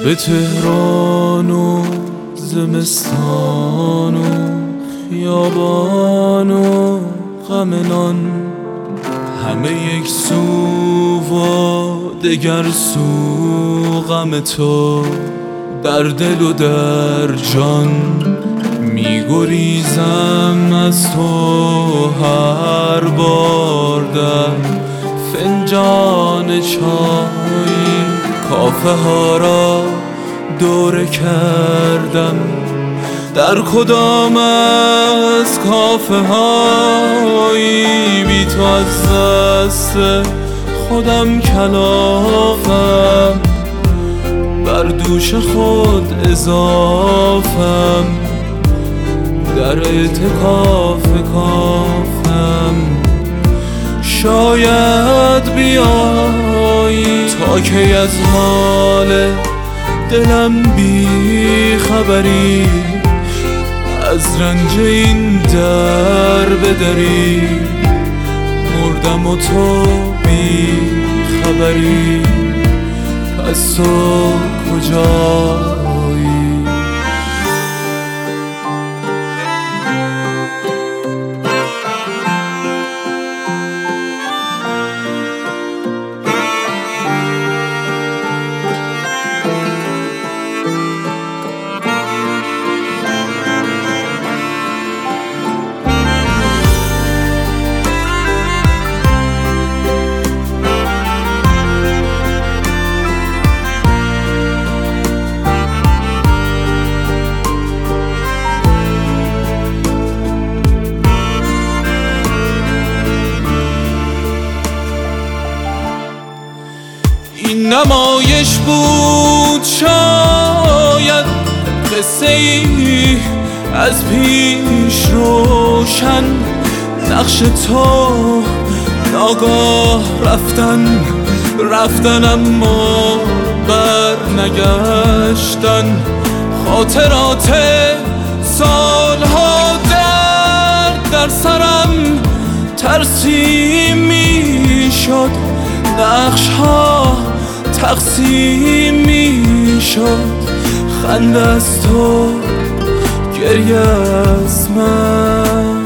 شب تهران و زمستان و خیابان و غم نان، همه یک سو و دگر سو غم تو در دل و در جان. میگریزم از تو هر بار در فنجان چای، کافه ها را دوره کردم. در کدام از کافه هایی بی تو از دست خودم کلافم، بر دوش خود اضافم، در اعتکاف کافم. شاید بیایی تا که از حال دلم بی خبری، از رنج این در بدری. مردم و تو بی خبری، پس تو کجایی؟ این نمایش بود شاید قصه ای از پیش روشن، نقش تو ناگاه رفتن اما بر نگشتن. خاطرات سالها در سرم ترسیم می شد، نقش ها تقسیم می شد. خنده از تو، گریه از من.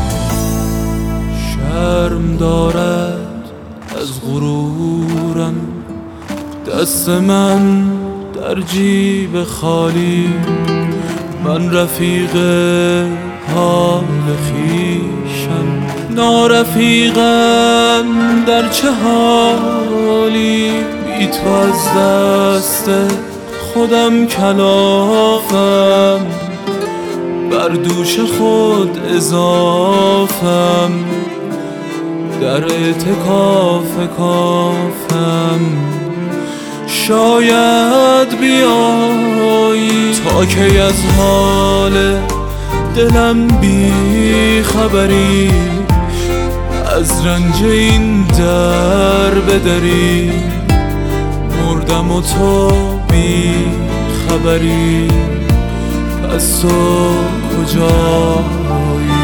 شرم دارد از غرورم دست من در جیب خالی، من رفیق حال خویشم، نارفیقم در چه حالی. بی تو از دست خودم کلافم، بر دوش خود اضافم، در اعتکاف کافم. شاید بیایی تا که از حال دلم بی خبری، از رنج این در بدری. مردم و تو بی خبری، پس تو کجایی؟